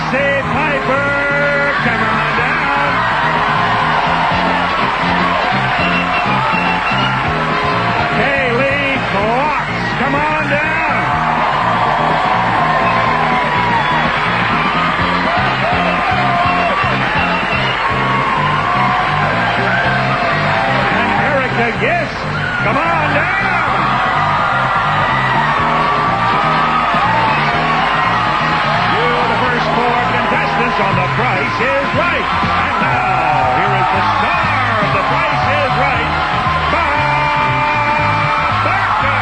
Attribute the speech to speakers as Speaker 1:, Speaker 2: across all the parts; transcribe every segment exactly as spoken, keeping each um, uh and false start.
Speaker 1: Dixie Piper, come on down. Kaylee Klotz, come on down. And Erica Gist, come on down. On The Price is Right. And now, here is the star of The Price is Right, Bob Barker.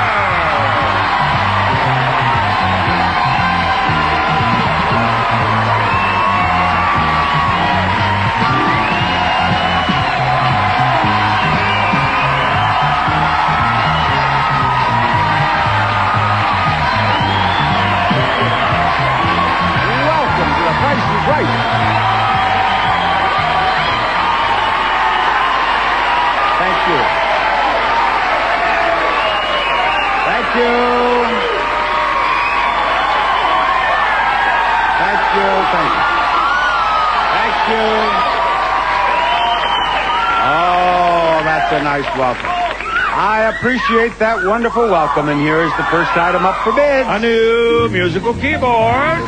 Speaker 2: Welcome to The Price is Right. Thank you. Thank you. Thank you. Thank you. Thank you. Oh, that's a nice welcome. I appreciate that wonderful welcome, and here is the first item up for bid.
Speaker 1: A new musical keyboard.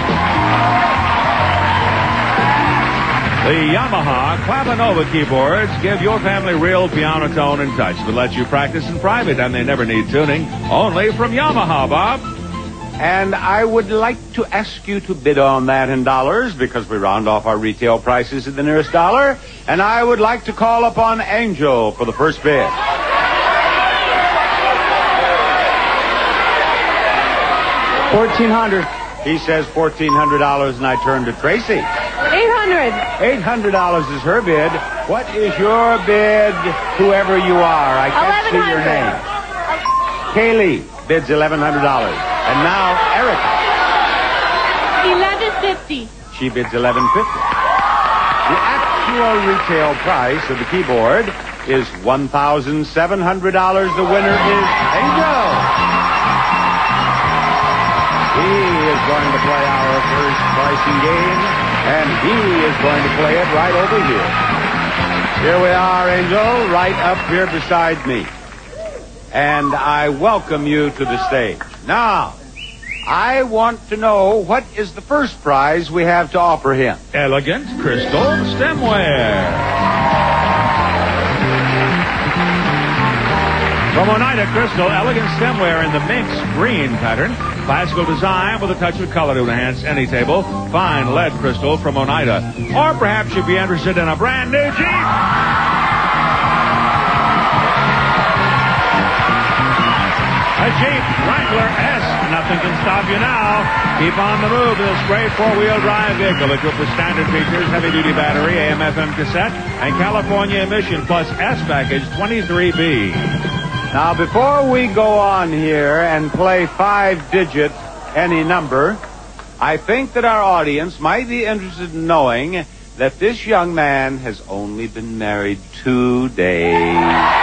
Speaker 1: The Yamaha Clavinova keyboards give your family real piano tone and touch that lets you practice in private, and they never need tuning. Only from Yamaha, Bob.
Speaker 2: And I would like to ask you to bid on that in dollars, because we round off our retail prices at the nearest dollar. And I would like to call upon Angel for the first bid.
Speaker 3: Fourteen hundred.
Speaker 2: He says fourteen hundred dollars, and I turn to Tracy.
Speaker 4: Eight hundred.
Speaker 2: eight hundred dollars is her bid. What is your bid, whoever you are? I can't see your name. Kaylee bids eleven hundred dollars. And now, Erica.
Speaker 4: Eleven fifty.
Speaker 2: She bids eleven fifty. The actual retail price of the keyboard is one thousand seven hundred dollars. The winner is Angel. He is going to play our first pricing game, and he is going to play it right over here. Here we are, Angel, right up here beside me. And I welcome you to the stage. Now, I want to know what is the first prize we have to offer him.
Speaker 1: Elegant crystal stemware. From Oneida Crystal, elegant stemware in the minx green pattern. Classical design with a touch of color to enhance any table. Fine lead crystal from Oneida. Or perhaps you'd be interested in a brand new Jeep. A Jeep Wrangler S. Nothing can stop you now. Keep on the move in this great four-wheel drive vehicle equipped with standard features, heavy-duty battery, A M F M cassette, and California emission plus S package twenty-three B.
Speaker 2: Now, before we go on here and play five digits, any number, I think that our audience might be interested in knowing that this young man has only been married two days.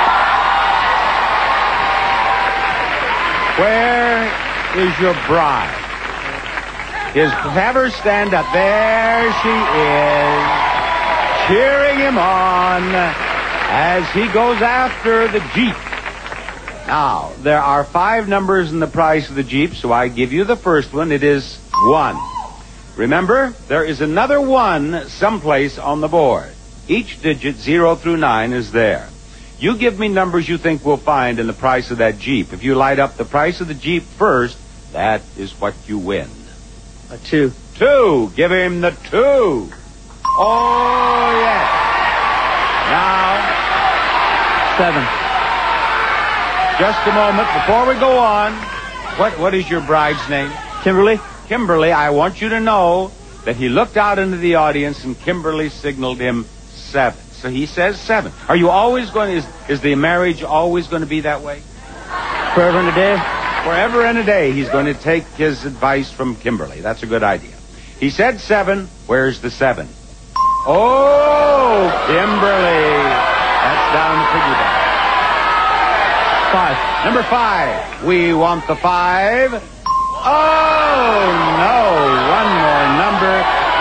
Speaker 2: Where is your bride? His, have her stand up. There she is, cheering him on as he goes after the Jeep. Now, there are five numbers in the price of the Jeep, so I give you the first one. It is one. Remember, there is another one someplace on the board. Each digit, zero through nine, is there. You give me numbers you think we'll find in the price of that Jeep. If you light up the price of the Jeep first, that is what you win.
Speaker 3: A two.
Speaker 2: Two. Give him the two. Oh, yes. Now,
Speaker 3: Seven.
Speaker 2: just a moment before we go on. What What is your bride's name?
Speaker 3: Kimberly.
Speaker 2: Kimberly. I want you to know that he looked out into the audience and Kimberly signaled him seven. So he says seven. Are you always going to, is, is the marriage always going to be that way?
Speaker 3: Forever and a day.
Speaker 2: Forever and a day, he's going to take his advice from Kimberly. That's a good idea. He said seven. Where's the seven? Oh, Kimberly. That's down the piggyback.
Speaker 3: Five.
Speaker 2: Number five. We want the five. Oh, no. One more number.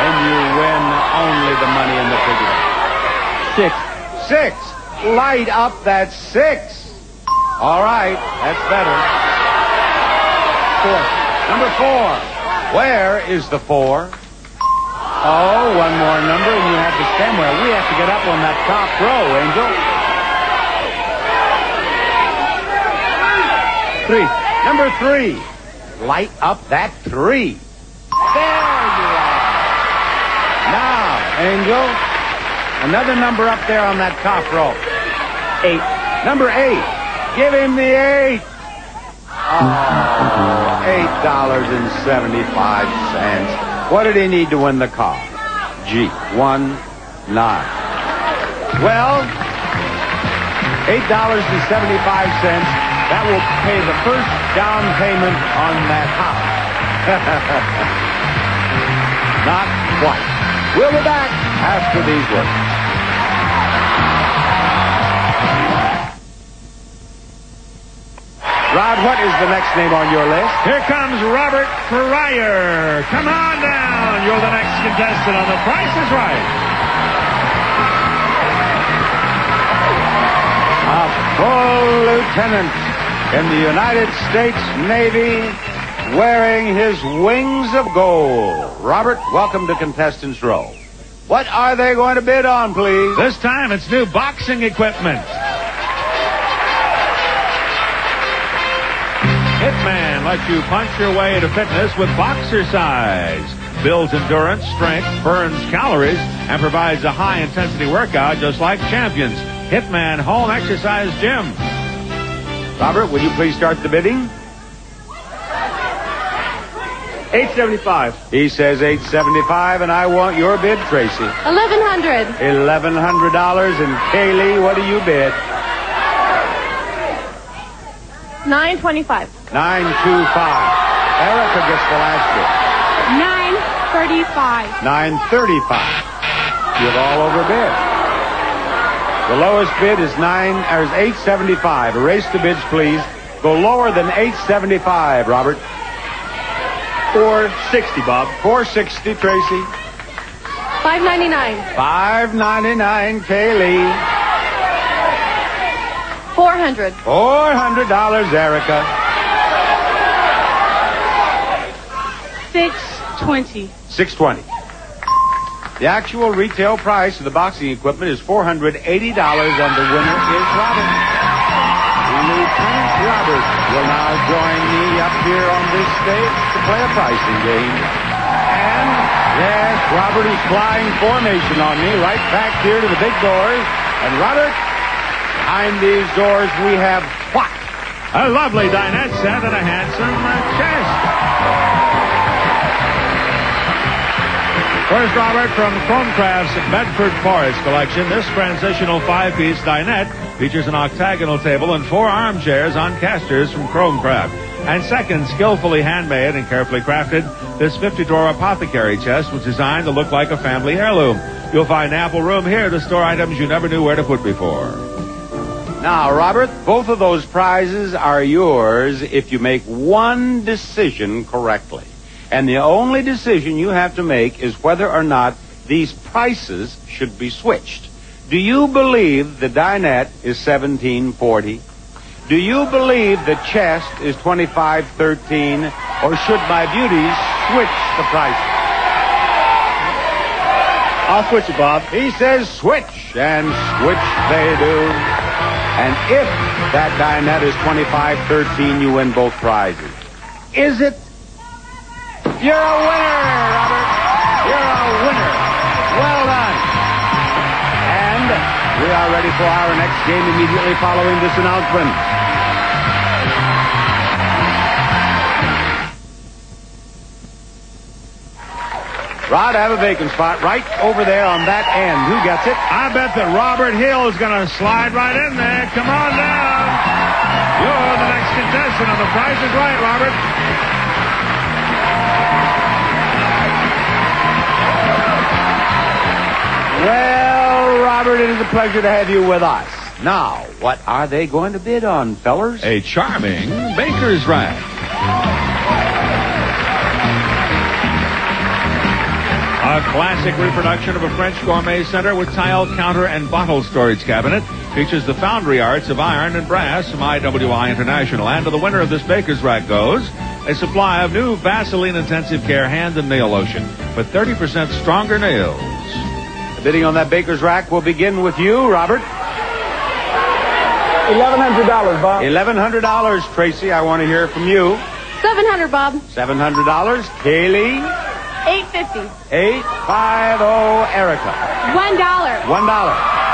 Speaker 2: six. Light up that six. All right, that's better. Four. Number four. Where is the four? Oh, one more number, and you have to stand where. We have to get up on that top row, Angel. Three. Number three. Light up that three. There you are. Now, Angel, another number up there on that top row. Eight. Number eight. Give him the eight. Oh, eight dollars and seventy-five cents. What did he need to win the car? Gee, one, nine. Well, eight dollars and seventy-five cents. That will pay the first down payment on that house. Not quite. We'll be back after these words. Rod, what is the next name on your list?
Speaker 1: Here comes Robert Fryer. Come on down. You're the next contestant on The Price is Right.
Speaker 2: A full lieutenant in the United States Navy wearing his wings of gold. Robert, welcome to Contestants Row. What are they going to bid on, please?
Speaker 1: This time it's new boxing equipment. Hitman lets you punch your way to fitness with Boxercise. Builds endurance, strength, burns calories, and provides a high-intensity workout just like champions. Hitman Home Exercise Gym.
Speaker 2: Robert, will you please start the bidding?
Speaker 3: eight seventy-five.
Speaker 2: He says eight seventy-five, and I want your bid, Tracy.
Speaker 4: eleven hundred.
Speaker 2: eleven hundred dollars, and Kaylee, what do you bid?
Speaker 4: nine twenty-five.
Speaker 2: nine twenty-five. Erica gets the last bid.
Speaker 4: nine thirty-five.
Speaker 2: nine thirty-five. You've all overbid. The lowest bid is nine or is eight seventy-five. Erase the bids, please. Go lower than eight seventy-five, Robert.
Speaker 3: four sixty, Bob.
Speaker 2: four sixty, Tracy.
Speaker 4: five ninety-nine.
Speaker 2: five ninety-nine, Kaylee.
Speaker 4: four hundred.
Speaker 2: four hundred dollars, Erica.
Speaker 4: six twenty.
Speaker 2: six twenty. The actual retail price of the boxing equipment is four hundred eighty dollars, and the winner is Robert. Lieutenant Robert will now join me up here on this stage to play a pricing game. And, yes, Robert is flying formation on me right back here to the big doors. And, Robert, behind these doors we have what?
Speaker 1: A lovely dinette set and a handsome uh, chest. First, Robert, from Chromecraft's Bedford Forest collection, this transitional five-piece dinette features an octagonal table and four armchairs on casters from Chromecraft. And second, skillfully handmade and carefully crafted, this fifty-drawer apothecary chest was designed to look like a family heirloom. You'll find ample room here to store items you never knew where to put before.
Speaker 2: Now, Robert, both of those prizes are yours if you make one decision correctly. And the only decision you have to make is whether or not these prices should be switched. Do you believe the dinette is seventeen forty? Do you believe the chest is twenty-five thirteen? Or should my beauties switch the prices?
Speaker 3: I'll switch it, Bob.
Speaker 2: He says switch, and switch they do. And if that dinette is twenty-five thirteen, you win both prizes. Is it? You're a winner, Robert. You're a winner. Well done. And we are ready for our next game immediately following this announcement. Rod, I have a vacant spot right over there on that end. Who gets it?
Speaker 1: I bet that Robert Hill is going to slide right in there. Come on down. You're the next contestant on The Price is Right, Robert.
Speaker 2: Well, Robert, it is a pleasure to have you with us. Now, what are they going to bid on, fellers?
Speaker 1: A charming baker's rack. A A classic reproduction of a French gourmet center with tile counter and bottle storage cabinet. Features the foundry arts of iron and brass from I W I International. And to the winner of this Baker's Rack goes a supply of new Vaseline Intensive Care hand and nail lotion for thirty percent stronger nails.
Speaker 2: The bidding on that Baker's Rack will begin with you, Robert.
Speaker 3: eleven hundred dollars, Bob.
Speaker 2: eleven hundred dollars, Tracy. I want to hear from you.
Speaker 4: seven hundred, Bob.
Speaker 2: seven hundred dollars. Kaylee.
Speaker 4: eight fifty.
Speaker 2: eight fifty, Erica.
Speaker 4: One dollar.
Speaker 2: One dollar.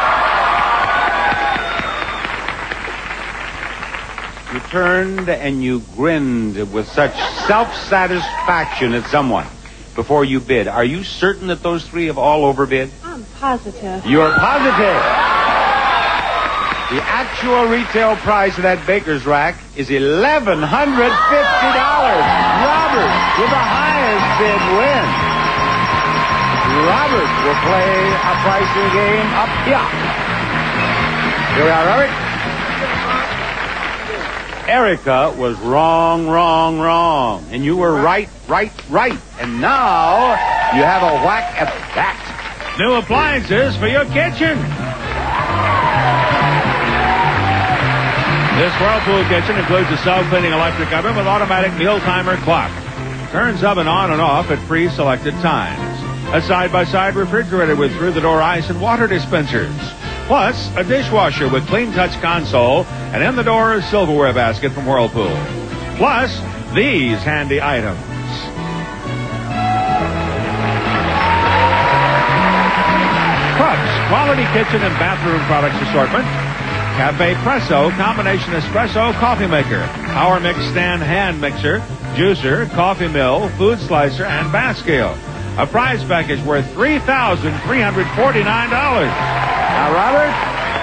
Speaker 2: You turned and you grinned with such self-satisfaction at someone before you bid. Are you certain that those three have all overbid?
Speaker 4: I'm positive.
Speaker 2: You're positive. The actual retail price of that Baker's Rack is eleven hundred fifty dollars. Robert, with the highest bid, wins. Robert will play a pricing game up here. Here we are, Robert. Erica was wrong, wrong, wrong. And you were right, right, right. And now you have a whack at that.
Speaker 1: New appliances for your kitchen. This Whirlpool kitchen includes a self-cleaning electric oven with automatic meal timer clock. Turns oven on and off at pre-selected times. A side-by-side refrigerator with through-the-door ice and water dispensers. Plus, a dishwasher with clean touch console and in-the-door silverware basket from Whirlpool. Plus, these handy items. Krups, quality kitchen and bathroom products assortment. Cafe Presso combination espresso coffee maker. Power Mix stand hand mixer, juicer, coffee mill, food slicer, and bath scale. A prize package worth three thousand three hundred forty-nine dollars.
Speaker 2: Now, Robert,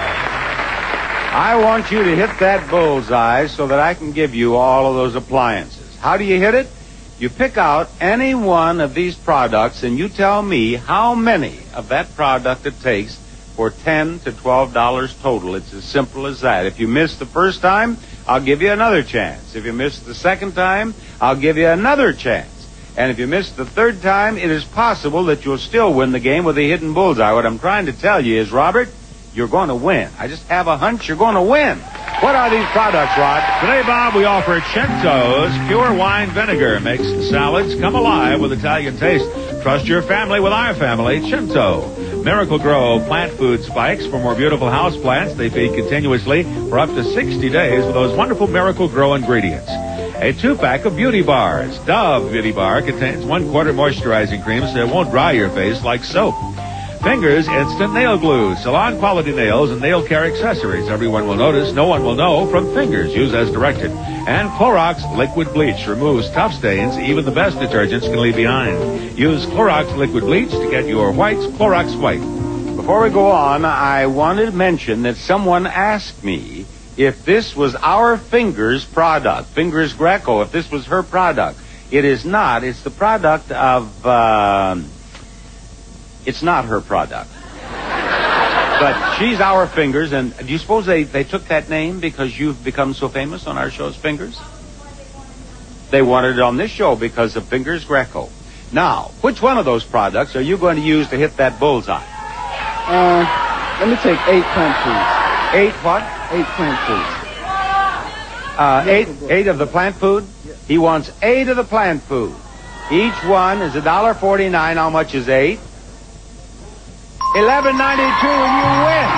Speaker 2: I want you to hit that bullseye so that I can give you all of those appliances. How do you hit it? You pick out any one of these products and you tell me how many of that product it takes for ten to twelve dollars total. It's as simple as that. If you miss the first time, I'll give you another chance. If you miss the second time, I'll give you another chance. And if you miss the third time, it is possible that you'll still win the game with a hidden bullseye. What I'm trying to tell you is, Robert, you're going to win. I just have a hunch you're going to win. What are these products, Rod?
Speaker 1: Today, Bob, we offer Chinto's Pure Wine Vinegar. Makes salads come alive with Italian taste. Trust your family with our family, Chinto. Miracle Grow plant food spikes for more beautiful house plants. They feed continuously for up to sixty days with those wonderful Miracle Grow ingredients. A two-pack of Beauty Bars. Dove Beauty Bar contains one-quarter moisturizing cream so it won't dry your face like soap. Fingers Instant Nail Glue. Salon-quality nails and nail care accessories. Everyone will notice, no one will know from Fingers. Use as directed. And Clorox Liquid Bleach removes tough stains even the best detergents can leave behind. Use Clorox Liquid Bleach to get your whites Clorox White.
Speaker 2: Before we go on, I wanted to mention that someone asked me if this was our Fingers product, Fingers Greco, if this was her product. It is not. It's the product of, uh, it's not her product. But she's our Fingers, and do you suppose they, they took that name because you've become so famous on our show's Fingers? They wanted it on this show because of Fingers Greco. Now, which one of those products are you going to use to hit that bullseye?
Speaker 5: Uh, let me take eight plant foods.
Speaker 2: Eight what?
Speaker 5: Eight plant foods.
Speaker 2: Uh, eight, eight of the plant food? He wants eight of the plant food. Each one is a dollar forty-nine. How much is eight? Eleven ninety-two, and you win.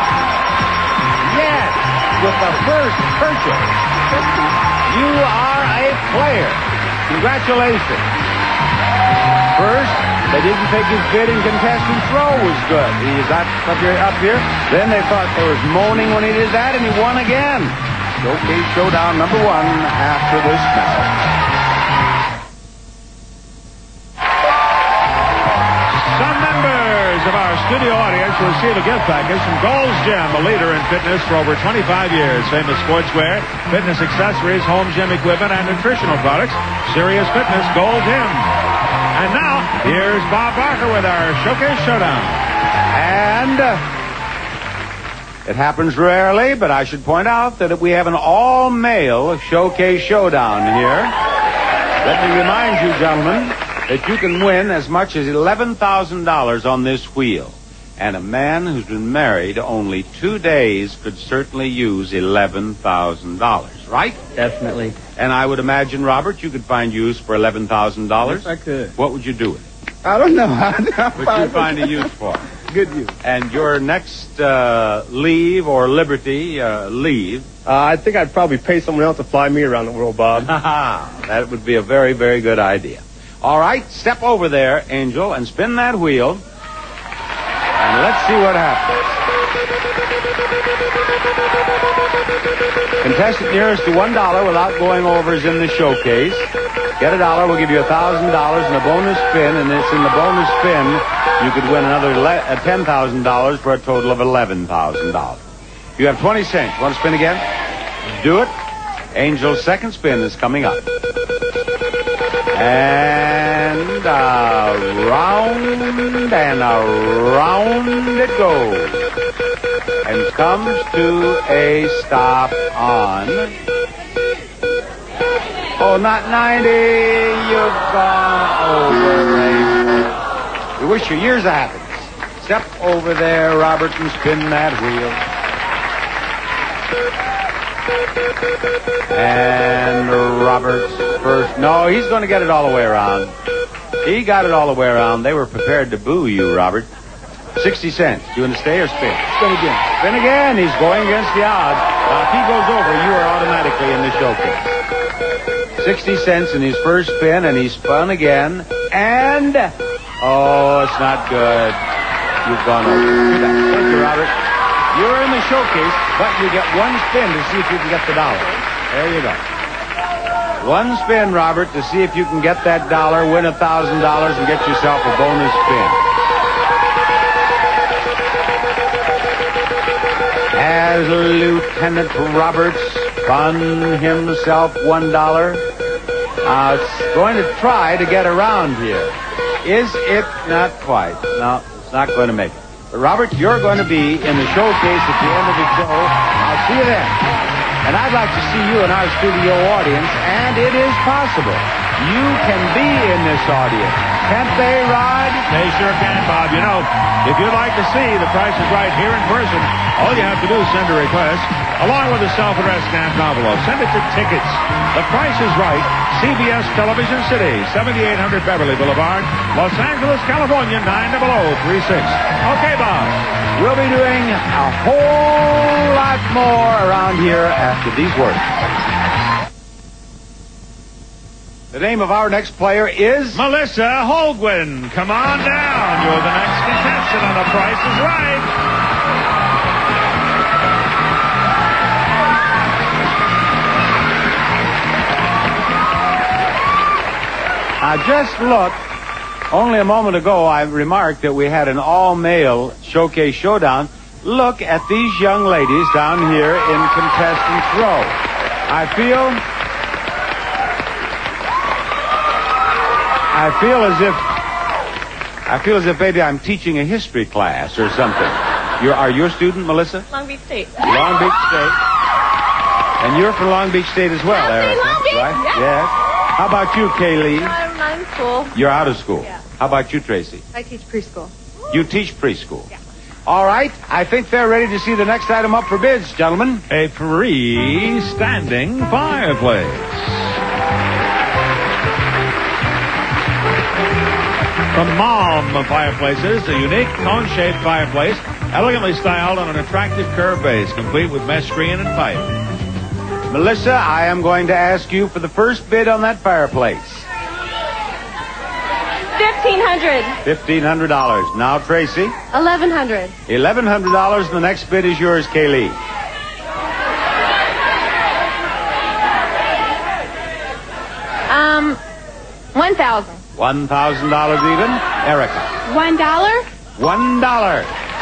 Speaker 2: Yes, with the first purchase. You are a player. Congratulations. First, they didn't take his bid, and contestant throw was good. He got up here, up here. Then they thought there was moaning when he did that, and he won again. Showcase Showdown number one after this now.
Speaker 1: Some members of our studio audience will receive a gift package from Gold's Gym, a leader in fitness for over twenty-five years. Famous sportswear, fitness accessories, home gym equipment, and nutritional products. Serious Fitness, Gold Gym. And now, here's Bob Barker with our Showcase Showdown.
Speaker 2: And uh, it happens rarely, but I should point out that we have an all-male Showcase Showdown here. Let me remind you, gentlemen, that you can win as much as eleven thousand dollars on this wheel. And a man who's been married only two days could certainly use eleven thousand dollars, right?
Speaker 3: Definitely.
Speaker 2: And I would imagine, Robert, you could find use for eleven thousand dollars.
Speaker 3: Yes, I could.
Speaker 2: What would you do with it?
Speaker 5: I don't know.
Speaker 2: What would you find a use for?
Speaker 5: Good use.
Speaker 2: And your next uh, leave or liberty, uh, leave.
Speaker 3: Uh, I think I'd probably pay someone else to fly me around the world, Bob.
Speaker 2: That would be a very, very good idea. All right, step over there, Angel, and spin that wheel. And let's see what happens. Contestant nearest to one dollar without going over is in the showcase. Get a dollar, we'll give you a thousand dollars and a bonus spin, and it's in the bonus spin you could win another le- uh, ten thousand dollars for a total of eleven thousand dollars. You have twenty cents. Want to spin again? Do it. Angel's second spin is coming up. And around and around it goes. And comes to a stop on... Oh, not ninety. You've gone over a... We wish you years of happiness. Step over there, Robert, and spin that wheel. And Robert's first... No, he's going to get it all the way around. He got it all the way around. They were prepared to boo you, Robert. sixty cents. You want to stay or spin?
Speaker 5: Spin again.
Speaker 2: Spin again. He's going against the odds. Now, if he goes over, you are automatically in the showcase. sixty cents in his first spin, and he spun again. And... Oh, it's not good. You've gone over. Too bad. Thank you, Robert. You're in the showcase, but you get one spin to see if you can get the dollar. There you go. One spin, Robert, to see if you can get that dollar, win a thousand dollars, and get yourself a bonus spin. As Lieutenant Roberts spun himself one dollar, uh, going to try to get around here. Is it not quite? No, it's not going to make it. But Robert, you're going to be in the showcase at the end of the show. I'll see you then. And I'd like to see you in our studio audience, and it is possible. You can be in this audience. Can't they, Rod?
Speaker 1: They sure can, Bob. You know, if you'd like to see The Price is Right here in person, all you have to do is send a request, along with a self-addressed stamped envelope. Send it to Tickets. The Price is Right, C B S Television City, seventy-eight hundred Beverly Boulevard, Los Angeles, California, nine zero zero three six. Okay, Bob.
Speaker 2: We'll be doing a whole lot more around here after these words. The name of our next player is...
Speaker 1: Melissa Holguin. Come on down. You're the next contestant on The Price is Right.
Speaker 2: Now, just look. Only a moment ago, I remarked that we had an all-male showcase showdown. Look at these young ladies down here in contestants' row. I feel... I feel as if... I feel as if maybe I'm teaching a history class or something. You're, are you a student, Melissa?
Speaker 4: Long Beach State.
Speaker 2: Long Beach State. And you're from Long Beach State as well,
Speaker 4: I'm
Speaker 2: Erica,
Speaker 4: from Long Beach,
Speaker 2: right?
Speaker 4: yes.
Speaker 2: Yes. How about you, Kaylee?
Speaker 4: I'm not in school.
Speaker 2: You're out of school.
Speaker 4: Yeah.
Speaker 2: How about you, Tracy?
Speaker 4: I teach preschool.
Speaker 2: You teach preschool.
Speaker 4: Yeah.
Speaker 2: All right. I think they're ready to see the next item up for bids, gentlemen.
Speaker 1: A freestanding fireplace. From Mom Fireplaces, a unique cone-shaped fireplace, elegantly styled on an attractive curved base, complete with mesh screen and pipe.
Speaker 2: Melissa, I am going to ask you for the first bid on that fireplace.
Speaker 4: Fifteen hundred.
Speaker 2: Fifteen hundred dollars. Now, Tracy.
Speaker 4: Eleven hundred.
Speaker 2: Eleven hundred dollars. The next bid is yours, Kaylee.
Speaker 4: Um, one thousand.
Speaker 2: One thousand dollars even. Erica.
Speaker 4: One dollar.
Speaker 2: One dollar.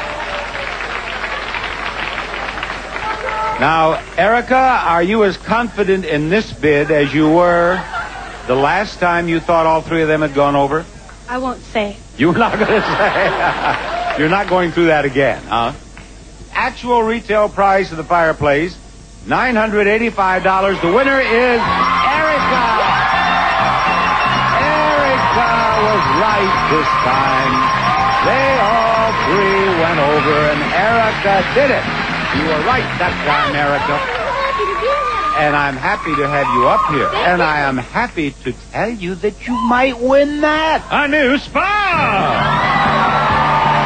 Speaker 2: Now, Erica, are you as confident in this bid as you were the last time you thought all three of them had gone over?
Speaker 4: I won't say.
Speaker 2: You're not going to say. You're not going through that again, huh? Actual retail price of the fireplace, nine hundred eighty-five dollars. The winner is Erica. Erica. was right this time. They all three went over, and Erica did it. You were right that time, Erica. And I'm happy to have you up here. And I am happy to tell you that you might win that.
Speaker 1: A new spa!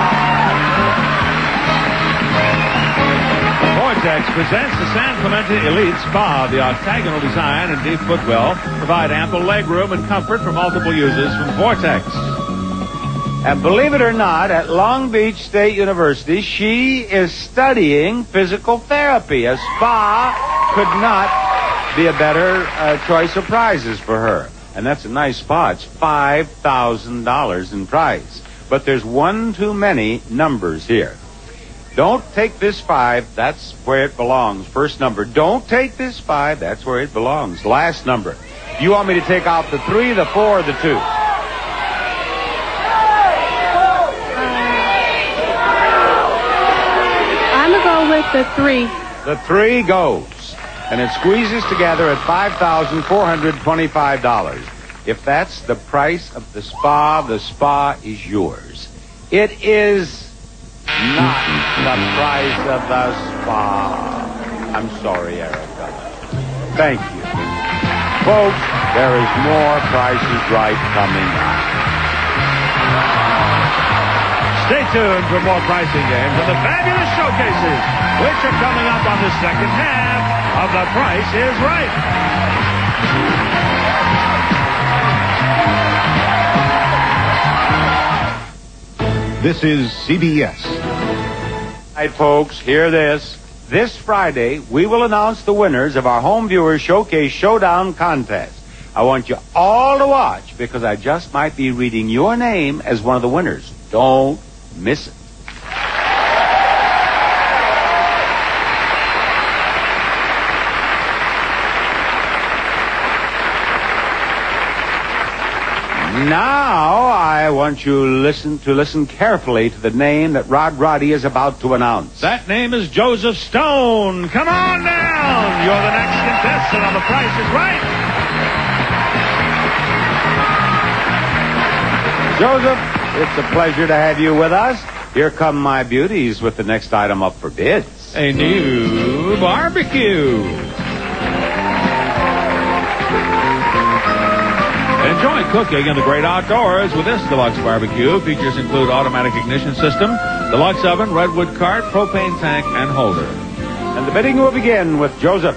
Speaker 1: Vortex presents the San Clemente Elite Spa. The octagonal design and deep footwell provide ample leg room and comfort for multiple uses from Vortex.
Speaker 2: And believe it or not, at Long Beach State University, she is studying physical therapy. A spa could not be a better uh, choice of prizes for her. And that's a nice spa. It's five thousand dollars in prize. But there's one too many numbers here. Don't take this five. That's where it belongs. First number. Don't take this five. That's where it belongs. Last number. You want me to take out the three, the four, or the two?
Speaker 4: I'm going to go with the three.
Speaker 2: The three goes. And it squeezes together at five thousand four hundred twenty-five dollars. If that's the price of the spa, the spa is yours. It is not the price of the spa. I'm sorry, Erica. Thank you. Folks, there is more Price is Right coming up.
Speaker 1: Stay tuned for more pricing games and the fabulous showcases, which are coming up on the second half of The Price is Right.
Speaker 6: This is C B S.
Speaker 2: All right, folks, hear this. This Friday, we will announce the winners of our Home Viewers Showcase Showdown contest. I want you all to watch because I just might be reading your name as one of the winners. Don't miss it. Now, I want you listen to listen carefully to the name that Rod Roddy is about to announce.
Speaker 1: That name is Joseph Stone. Come on down. You're the next contestant on The Price is Right.
Speaker 2: Joseph, it's a pleasure to have you with us. Here come my beauties with the next item up for bids.
Speaker 1: A new barbecue. Enjoy cooking in the great outdoors with this deluxe barbecue. Features include automatic ignition system, deluxe oven, redwood cart, propane tank, and holder.
Speaker 2: And the bidding will begin with Joseph.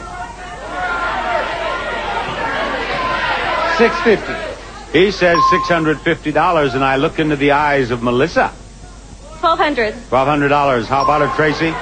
Speaker 2: six fifty. He says six hundred fifty dollars, and I look into the eyes of Melissa.
Speaker 4: Twelve hundred.
Speaker 2: twelve hundred dollars. How about it, Tracy?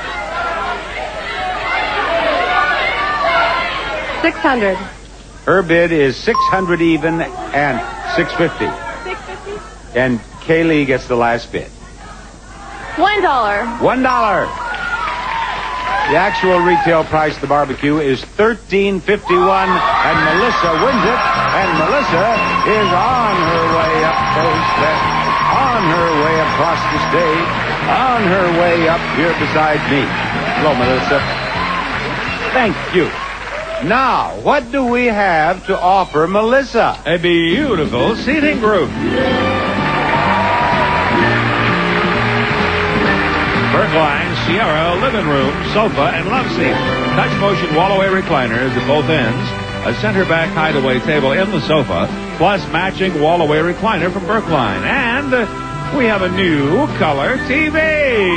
Speaker 4: Six hundred.
Speaker 2: Her bid is six hundred even and six fifty.
Speaker 4: Six fifty.
Speaker 2: And Kaylee gets the last bid.
Speaker 4: One dollar.
Speaker 2: One dollar. The actual retail price of the barbecue is thirteen fifty-one, and Melissa wins it. And Melissa is on her way up those steps, on her way across the stage, on her way up here beside me. Hello, Melissa. Thank you. Now, what do we have to offer Melissa?
Speaker 1: A beautiful seating group. Bergline Sierra living room, sofa, and love seat. Touch motion wall-away recliners at both ends. A center back hideaway table in the sofa, plus matching wall-away recliner from Bergline. And uh, we have a new color T V.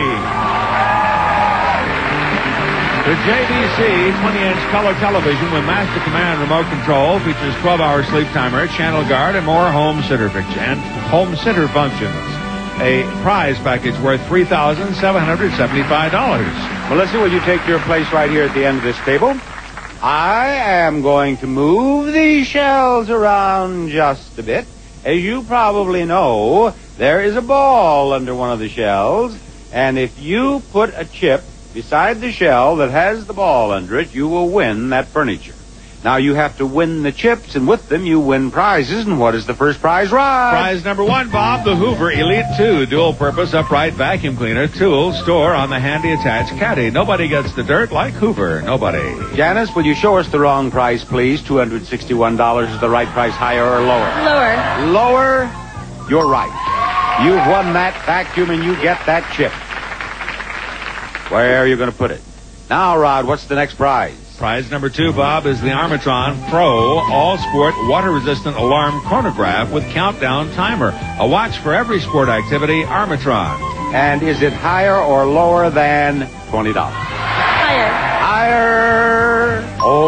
Speaker 1: The J D C twenty-inch color television with Master Command remote control features twelve-hour sleep timer, channel guard, and more home center picture and home center functions. A prize package worth three thousand seven hundred seventy-five dollars.
Speaker 2: Melissa, will you take your place right here at the end of this table? I am going to move these shelves around just a bit. As you probably know, there is a ball under one of the shelves, and if you put a chip beside the shell that has the ball under it, you will win that furniture. Now, you have to win the chips, and with them, you win prizes. And what is the first prize, Rod?
Speaker 1: Prize number one, Bob, the Hoover Elite two dual-purpose upright vacuum cleaner tool store on the handy attached caddy. Nobody gets the dirt like Hoover. Nobody.
Speaker 2: Janice, will you show us the wrong price, please? two hundred sixty-one dollars is the right price, higher or lower?
Speaker 4: Lower.
Speaker 2: Lower? You're right. You've won that vacuum and you get that chip. Where are you going to put it? Now, Rod, what's the next prize?
Speaker 1: Prize number two, Bob, is the Armatron Pro All-Sport Water-Resistant Alarm Chronograph with countdown timer. A watch for every sport activity, Armatron.
Speaker 2: And is it higher or lower than twenty dollars?
Speaker 4: Higher.
Speaker 2: Higher.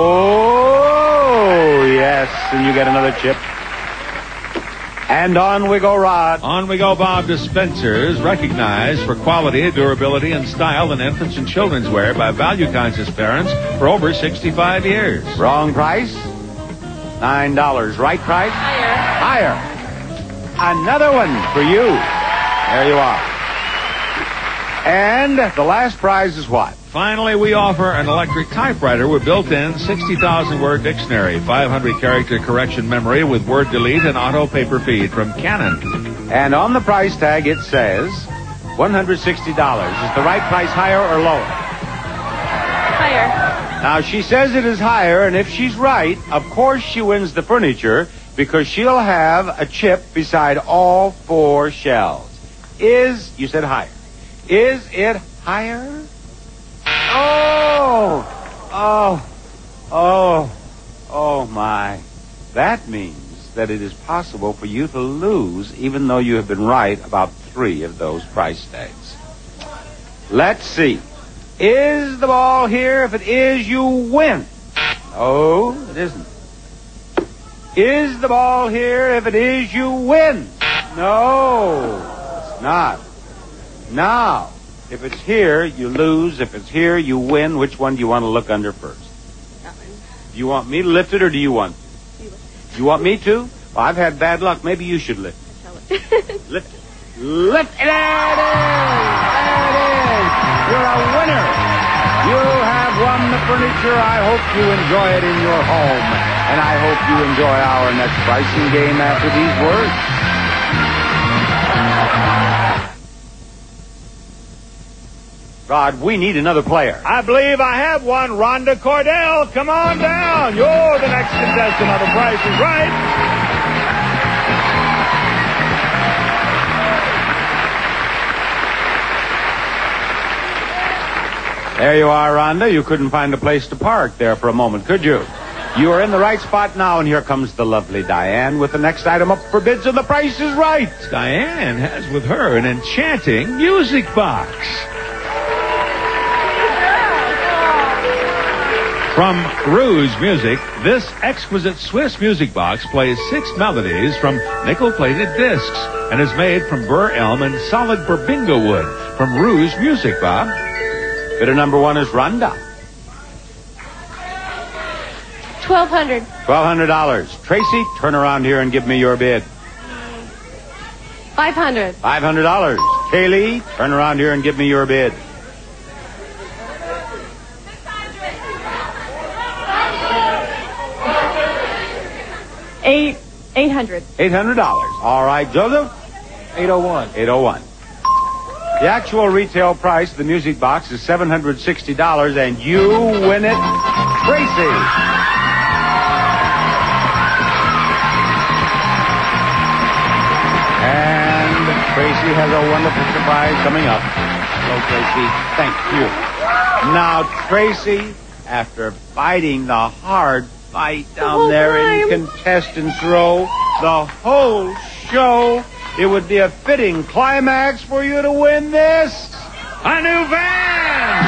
Speaker 2: Oh, yes. And you get another chip. And on we go, Rod.
Speaker 1: On we go, Bob. Dispensers recognized for quality, durability, and style in infants and children's wear by value-conscious parents for over sixty-five years.
Speaker 2: Wrong price? Nine dollars. Right price?
Speaker 4: Higher.
Speaker 2: Higher. Another one for you. There you are. And the last prize is what?
Speaker 1: Finally, we offer an electric typewriter with built-in sixty thousand word dictionary, five hundred character correction memory with word delete and auto paper feed from Canon.
Speaker 2: And on the price tag it says one hundred sixty dollars. Is the right price higher or lower?
Speaker 4: Higher.
Speaker 2: Now, she says it is higher, and if she's right, of course she wins the furniture because she'll have a chip beside all four shelves. Is, you said higher. Is it higher? Oh, oh, oh, oh, my. That means that it is possible for you to lose even though you have been right about three of those price tags. Let's see. Is the ball here? If it is, you win. Oh, it isn't. Is the ball here? If it is, you win. No, it's not. Now, if it's here, you lose. If it's here, you win. Which one do you want to look under first?
Speaker 4: That one.
Speaker 2: Do you want me to lift it or do you want
Speaker 4: You lift it.
Speaker 2: You want me to? Well, I've had bad luck. Maybe you should lift
Speaker 4: Tell it.
Speaker 2: it. Lift it. Lift it. There it is. There it is. You're a winner. You have won the furniture. I hope you enjoy it in your home. And I hope you enjoy our next pricing game after these words. Rod, we need another player.
Speaker 1: I believe I have one. Rhonda Cordell, come on down. You're the next contestant on The Price is Right.
Speaker 2: There you are, Rhonda. You couldn't find a place to park there for a moment, could you? You are in the right spot now, and here comes the lovely Diane with the next item up for bids, and The Price is Right.
Speaker 1: Diane has with her an enchanting music box. From Rouge Music, this exquisite Swiss music box plays six melodies from nickel-plated discs and is made from burr elm and solid Berbingo wood. From Rouge Music, Bob.
Speaker 2: Bidder number one is Rhonda.
Speaker 4: Twelve hundred.
Speaker 2: twelve hundred dollars. Tracy, turn around here and give me your bid.
Speaker 4: Five hundred.
Speaker 2: five hundred dollars. Kaylee, turn around here and give me your bid.
Speaker 4: Eight. Eight hundred.
Speaker 2: eight hundred dollars. All right, Joseph?
Speaker 5: eight oh one.
Speaker 2: eight oh one. The actual retail price of the music box is seven hundred sixty dollars, and you win it, Tracy. And Tracy has a wonderful surprise coming up. Hello, Tracy. Thank you. Now, Tracy, after fighting the hard fight down
Speaker 4: whole
Speaker 2: there in
Speaker 4: time.
Speaker 2: contestants row, the whole show, it would be a fitting climax for you to win this.
Speaker 1: A new van!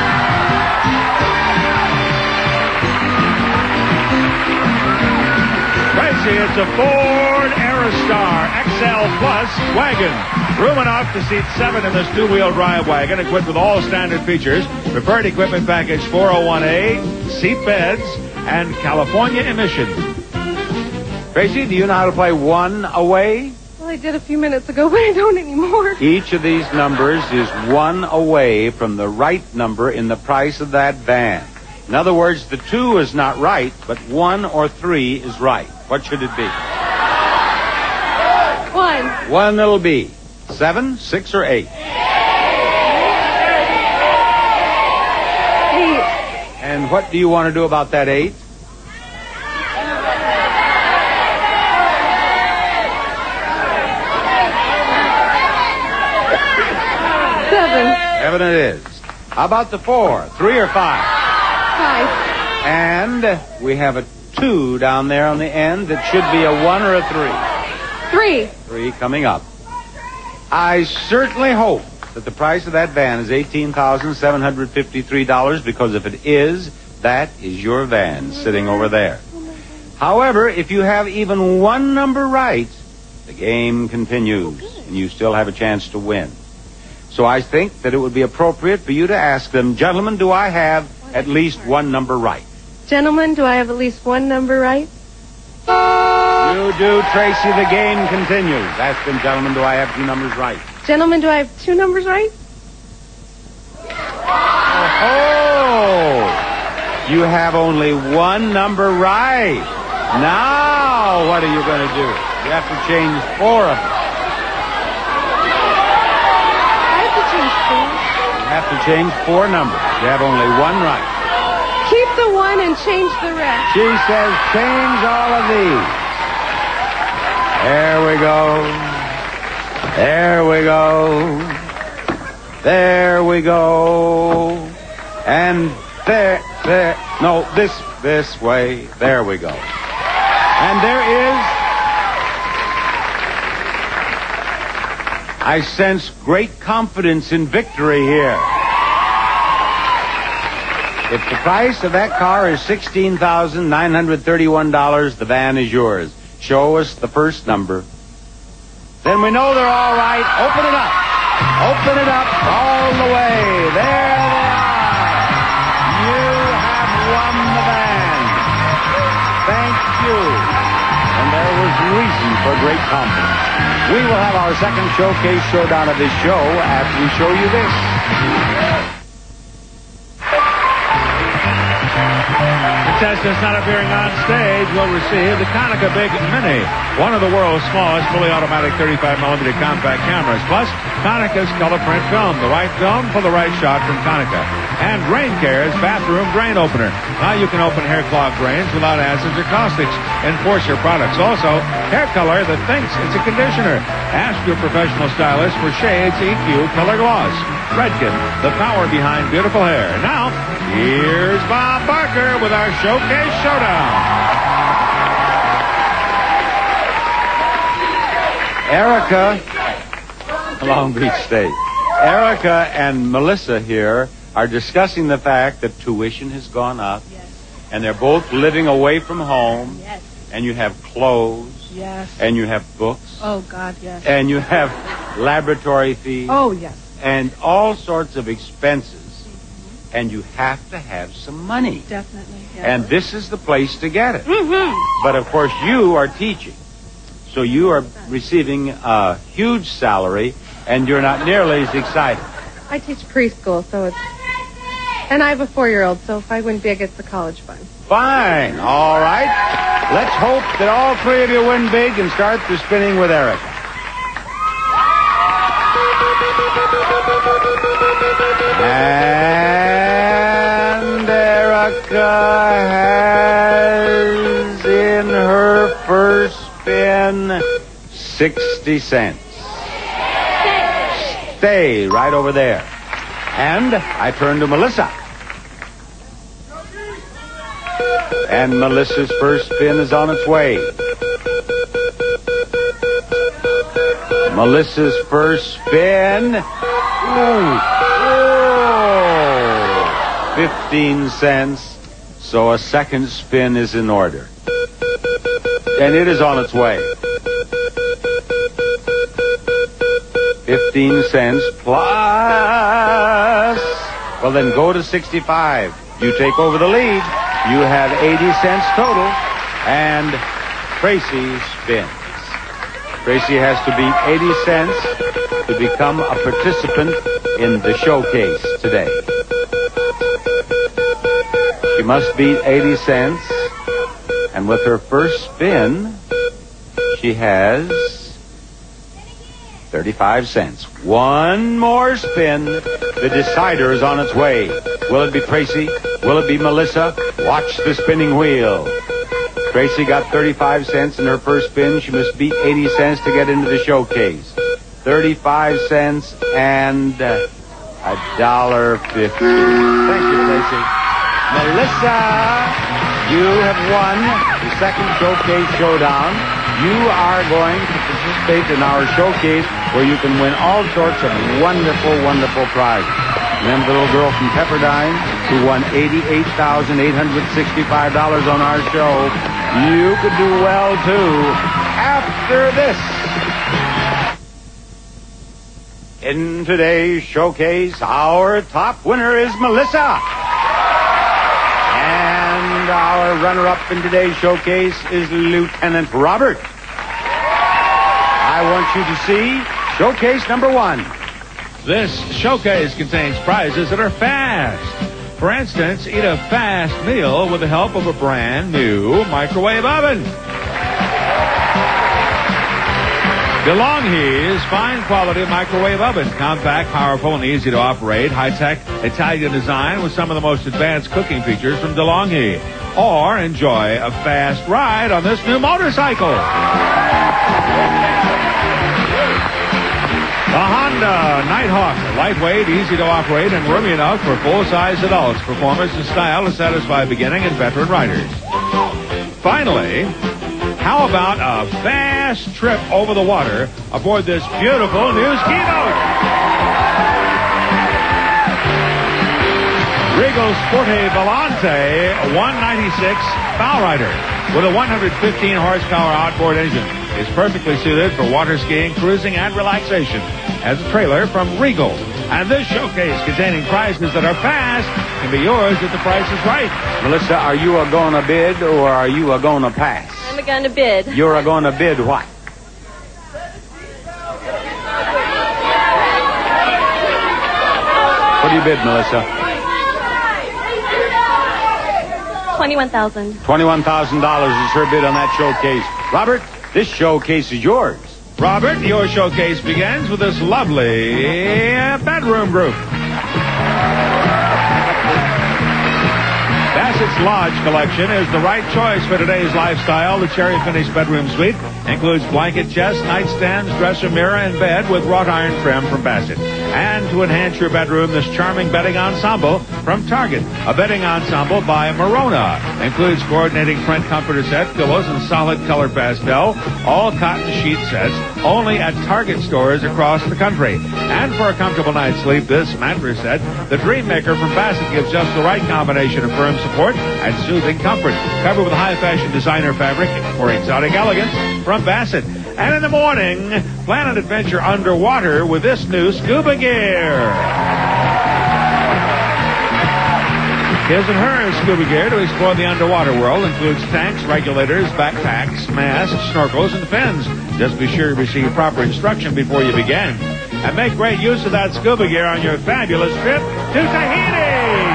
Speaker 1: Tracy, it's a Ford Aerostar X L Plus wagon. Room enough to seat seven in this two-wheel drive wagon, equipped with all standard features. Preferred equipment package four oh one A, seat beds, and California emissions.
Speaker 2: Tracy, do you know how to play one away?
Speaker 4: Well, I did a few minutes ago, but I don't anymore.
Speaker 2: Each of these numbers is one away from the right number in the price of that van. In other words, the two is not right, but one or three is right. What should it be?
Speaker 4: One.
Speaker 2: One it'll be. Seven, six, or eight?
Speaker 4: Eight.
Speaker 2: And what do you want to do about that eight?
Speaker 4: Seven.
Speaker 2: Seven it is. How about the four? Three or five?
Speaker 4: Five.
Speaker 2: And we have a two down there on the end that should be a one or a three.
Speaker 4: Three.
Speaker 2: Three coming up. I certainly hope that the price of that van is eighteen thousand seven hundred fifty-three dollars, because if it is, that is your van sitting over there. However, if you have even one number right, the game continues, and you still have a chance to win. So I think that it would be appropriate for you to ask them, gentlemen, do I have at least one number right?
Speaker 4: Gentlemen, do I have at least one number right?
Speaker 2: You do, Tracy. The game continues. Ask them, gentlemen, do I have two numbers right?
Speaker 4: Gentlemen, do I have two numbers right?
Speaker 2: Oh, you have only one number right. Now, what are you going to do? You have to change four of them.
Speaker 4: I have to change four.
Speaker 2: You have to change four numbers. You have only one right.
Speaker 4: Keep the one and change the rest.
Speaker 2: She says change all of these. There we go. There we go. There we go. And there, there. No, this, this way. There we go. And there is, I sense great confidence in victory here. If the price of that car is sixteen thousand nine hundred thirty-one dollars, the van is yours. Show us the first number. Then we know they're all right. Open it up. Open it up all the way. There they are. You have won the van. Thank you. And there was reason for great confidence. We will have our second showcase showdown of this show after we show you this.
Speaker 1: Contestants not appearing on stage will receive the Konica Big Mini, one of the world's smallest fully automatic thirty-five millimeter compact cameras, plus Konica's color print film, the right film for the right shot from Konica, and Drain Care's bathroom drain opener. Now you can open hair clogged drains without acids or caustics. Enforce your products. Also, hair color that thinks it's a conditioner. Ask your professional stylist for Shades E Q Color Gloss. Redken, the power behind beautiful hair. Now, here's Bob Barker with our Showcase Showdown.
Speaker 2: Erica, Long Beach State. Erica and Melissa here are discussing the fact that tuition has gone up.
Speaker 7: Yes.
Speaker 2: And they're both living away from home.
Speaker 7: Yes.
Speaker 2: And you have clothes.
Speaker 7: Yes.
Speaker 2: And you have books.
Speaker 7: Oh, God, yes.
Speaker 2: And you have laboratory fees.
Speaker 7: Oh, yes.
Speaker 2: And all sorts of expenses. Mm-hmm. And you have to have some money.
Speaker 7: Definitely, yes.
Speaker 2: And this is the place to get it.
Speaker 7: Mm-hmm.
Speaker 2: But, of course, you are teaching. So you are receiving a huge salary, and you're not nearly as excited.
Speaker 4: I teach preschool, so it's... And I have a four-year-old, so if I win big, it's the college fund.
Speaker 2: Fine. All right. Let's hope that all three of you win big and start the spinning with Erica. And Erica has in her first spin sixty cents. Stay right over there. And I turn to Melissa. And Melissa's first spin is on its way. Melissa's first spin. Ooh. Oh. fifteen cents. So a second spin is in order. And it is on its way. fifteen cents plus. Well, then go to sixty-five. You take over the lead. You have eighty cents total. And Tracy spins. Tracy has to beat eighty cents to become a participant in the showcase today. She must beat eighty cents. And with her first spin, she has thirty-five cents. One more spin. The decider is on its way. Will it be Tracy? Will it be Melissa? Watch the spinning wheel. Tracy got thirty-five cents in her first spin. She must beat eighty cents to get into the showcase. thirty-five cents and uh, a dollar fifty. Thank you, Tracy. Melissa, you have won the second Showcase Showdown. You are going to participate in our showcase where you can win all sorts of wonderful, wonderful prizes. Remember the little girl from Pepperdine who won eighty-eight thousand eight hundred sixty-five dollars on our show? You could do well, too, after this. In today's showcase, our top winner is Melissa. And our runner-up in today's showcase is Lieutenant Robert. I want you to see showcase number one.
Speaker 1: This showcase contains prizes that are fast. For instance, eat a fast meal with the help of a brand new microwave oven. DeLonghi's fine quality microwave oven. Compact, powerful, and easy to operate. High-tech Italian design with some of the most advanced cooking features from DeLonghi. Or enjoy a fast ride on this new motorcycle. The Honda Nighthawk. Lightweight, easy to operate, and roomy enough for full-size adults. Performance and style to satisfy beginning and veteran riders. Finally, how about a fast trip over the water aboard this beautiful new ski boat? Regal Sporte Volante one ninety-six Bowrider with a one hundred fifteen horsepower outboard engine is perfectly suited for water skiing, cruising, and relaxation as a trailer from Regal. And this showcase containing prizes that are fast can be yours if the price is right.
Speaker 2: Melissa, are you a going to bid or are you a going to pass?
Speaker 7: I'm a going to bid.
Speaker 2: You're a going to bid what? What do you bid, Melissa?
Speaker 7: twenty-one thousand dollars.
Speaker 2: twenty-one thousand dollars is her bid on that showcase. Robert, this showcase is yours.
Speaker 1: Robert, your showcase begins with this lovely bedroom group. Bassett's Lodge collection is the right choice for today's lifestyle. The cherry finished bedroom suite includes blanket chest, nightstands, dresser, mirror, and bed with wrought iron trim from Bassett. And to enhance your bedroom, this charming bedding ensemble from Target. A bedding ensemble by Morona. Includes coordinating print comforter set, pillows, and solid color pastel. All cotton sheet sets only at Target stores across the country. And for a comfortable night's sleep, this mattress set, the Dream Maker from Bassett, gives just the right combination of firm support and soothing comfort. Covered with high-fashion designer fabric for exotic elegance from Bassett. And in the morning, plan an adventure underwater with this new scuba gear. His and her scuba gear to explore the underwater world includes tanks, regulators, backpacks, masks, snorkels, and fins. Just be sure to receive proper instruction before you begin. And make great use of that scuba gear on your fabulous trip to Tahiti.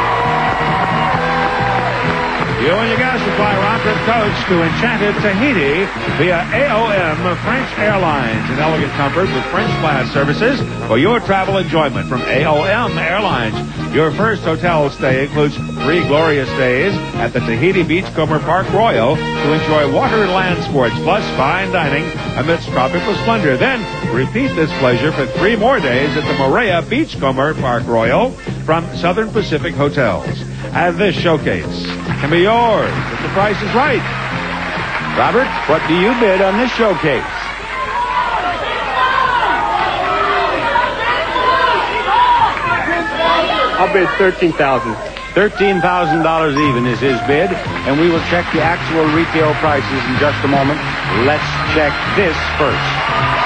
Speaker 1: You and your guests will fly round-trip coach to enchanted Tahiti via A O M French Airlines. An elegant comfort with French class services for your travel enjoyment from A O M Airlines. Your first hotel stay includes three glorious days at the Tahiti Beachcomber Park Royal to enjoy water and land sports, plus fine dining amidst tropical splendor. Then repeat this pleasure for three more days at the Moorea Beachcomber Park Royal from Southern Pacific Hotels. And this showcase can be yours if the price is right.
Speaker 2: Robert, what do you bid on this showcase?
Speaker 3: I'll bid thirteen thousand dollars.
Speaker 2: thirteen thousand dollars even is his bid, and we will check the actual retail prices in just a moment. Let's check this first.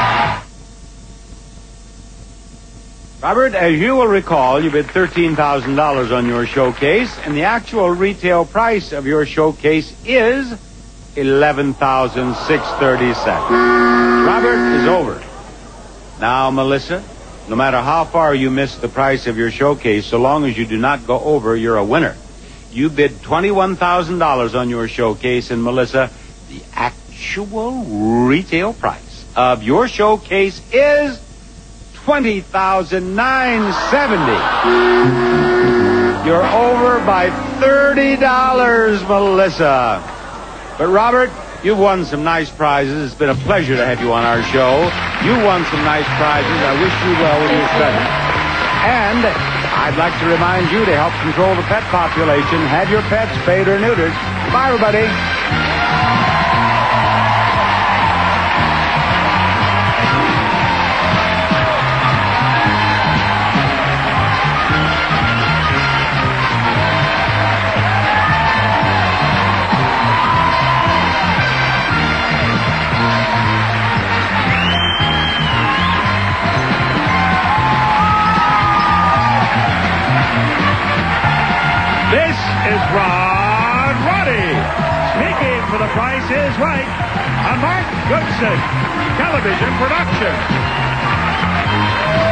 Speaker 2: Robert, as you will recall, you bid thirteen thousand dollars on your showcase, and the actual retail price of your showcase is eleven thousand six hundred thirty-seven dollars. Robert is over. Now, Melissa, no matter how far you miss the price of your showcase, so long as you do not go over, you're a winner. You bid twenty-one thousand dollars on your showcase, and Melissa, the actual retail price of your showcase is twenty thousand nine hundred seventy dollars. You're over by thirty dollars, Melissa. But Robert, you've won some nice prizes. It's been a pleasure to have you on our show. You won some nice prizes. I wish you well with your studies. And I'd like to remind you to help control the pet population, have your pets spayed or neutered. Bye, everybody.
Speaker 1: This is Ron Roddy, speaking for The Price is Right, a Mark Goodson television production.